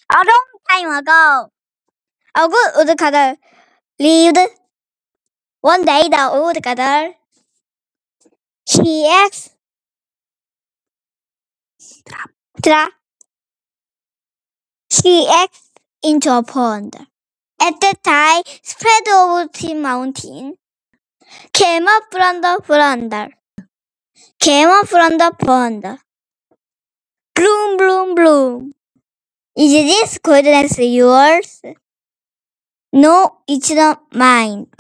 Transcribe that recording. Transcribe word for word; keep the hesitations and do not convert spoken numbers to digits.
A long time ago, a good woodcutter lived. One day, the woodcutter he asked tra- she asked into a pond. At that time, spread over the mountain came up from the veranda. Came up from the pond. Bloom, bloom, bloom. Is this goodness yours? No, it's not mine.